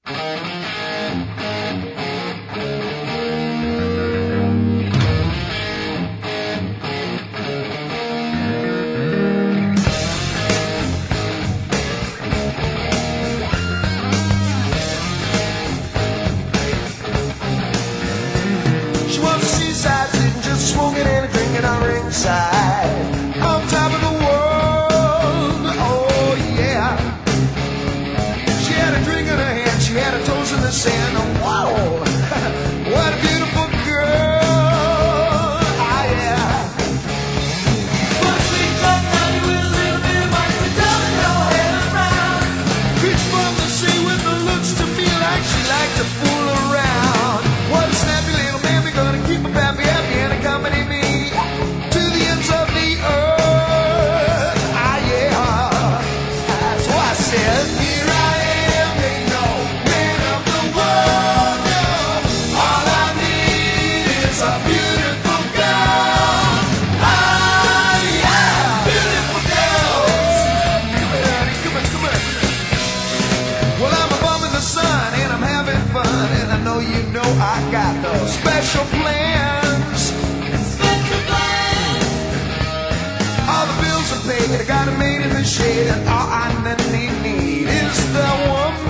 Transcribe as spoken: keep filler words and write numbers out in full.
Smoking and drinking on ringside, on top of the world, oh yeah. She had a drink in her hand, she had her toes in the sand, oh wow, what a beautiful girl, ah yeah. One sweet love night with a little bit of money, we don't know head around. Bitch from the sea with the looks to me like she liked to fool around. What a snappy little man, we're gonna keep her happy, happy and accompany me to the ends of the earth. Ah, yeah. So I said, here I am, they know, man of the world. No. All I need is a beautiful girl. Ah, yeah, beautiful girls. Come on, honey, come on, come on. Well, I'm a bum in the sun and I'm having fun, and I know you know I got those special plans. Special plans. All the bills are paid, I got 'em made in the shade, and all I need, need is the woman.